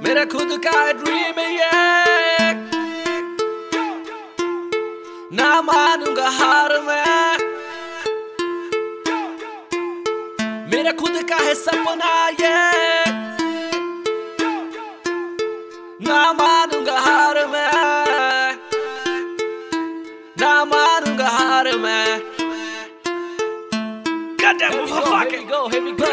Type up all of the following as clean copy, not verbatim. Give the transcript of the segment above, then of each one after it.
मेरा खुद का ड्रीम है ये, ना मानूंगा हार मैं। मेरा खुद का है सपना ये, ना मानूंगा हार मैं, ना मानूंगा हार मैं। Goddamn, fuck it, go, here we go,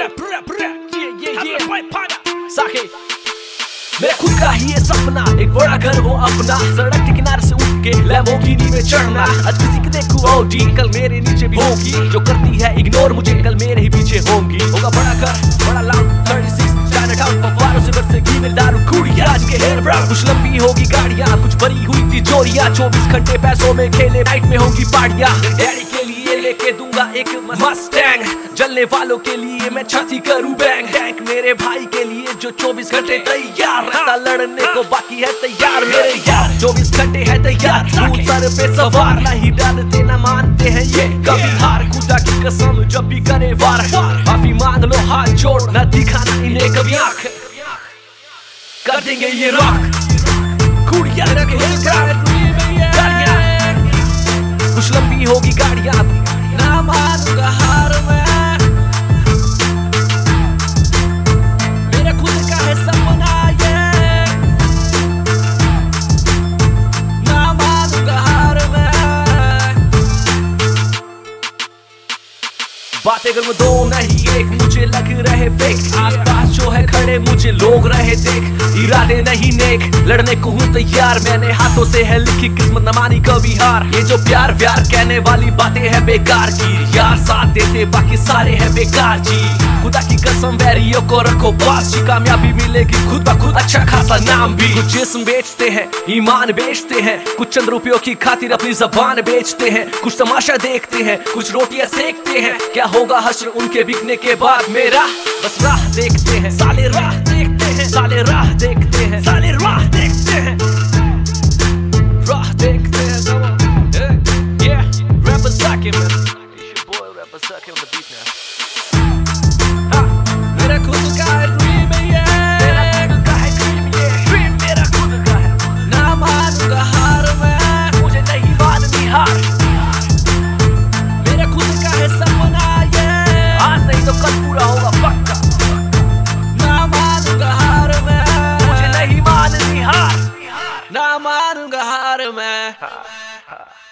yeah, साके। मेरा खुद का ही है सपना, एक बड़ा घर हो अपना, सड़क के किनारे से उठ के लैम्बोर्गिनी में चढ़ना। आज किसी के देखूं OG, कल मेरे नीचे भी होगी, जो करती है इग्नोर मुझे कल मेरे ही पीछे होंगी। होगा बड़ा घर, बड़ा लाउड 36 चाइनाटाउन, फव्वारों से बरसेगी में दारू कुड़िया। आज के हेयर ब्राउन, कुछ लंबी होगी गाड़ियां, कुछ भरी हुई तिजोरियां, 24 घंटे पैसों में खेले, नाइट में होंगी पार्टियां। डैडी के लिए लेके दूंगा एक मस्टैंग, जलने वालों के लिए मैं छाती करूं बैंग। टैंक मेरे भाई के लिए जो 24 घंटे तैयार रहता, लड़ने को बाकी है तैयार मेरे यार। 24 घंटे है तैयार, सर पे सवार, नहीं डरते ना मानते हैं ये कभी हार। खुदा की कसम जब भी करे वार, माफी मांग लो हाथ जोड़, ना दिखाना इन्हें कभी आंख, कर देंगे ये रॉक। कुड़िया कुछ लंबी होगी गाड़ियां, ना मानूंगा हार मैं। मेरा खुद का है सपना ये, ना मानूंगा हार मैं। बातें कर मैं दो नहीं एक, मुझे लग रहे फेक, आसपास जो है खड़े मुझे लोग रहे देख। इरादे नहीं नेक, लड़ने को हूँ तैयार, मैंने हाथों से है लिखी किस्मत न मानी कभी हार। ये जो प्यार व्यार कहने वाली बातें हैं बेकार की, यार साथ देते बाकी सारे हैं बेकार जी। खुदा की कसम वैरियों को रखो पास, कामयाबी मिलेगी खुद ब खुद, अच्छा खासा नाम भी। कुछ जिस्म बेचते हैं, ईमान बेचते हैं, कुछ चंद रुपयों की खातिर अपनी जबान बेचते हैं, कुछ तमाशा देखते हैं, कुछ रोटियां सेकते हैं। क्या होगा हश्र उनके बिकने के बाद मेरा, बस राह देखते हैं साले, राह देखते हैं साले, राह देखते हैं साले, राह देखते हैं, राह देखते हैं। Yeah, rapper Saki man, it's your boy rapper Saki on the beat now. मेरा खुद का ड्रीम है ये, मेरा खुद का है ड्रीम ये, ड्रीम मेरा खुद का है, ना मानूंगा हार मैं, मुझे नहीं माननी हार। मेरा खुद का है सपना ये, आज नहीं तो कल पूरा होगा पक्का, ना मानूंगा हार मैं, मुझे नहीं माननी हार, ना मानूंगा हार मैं।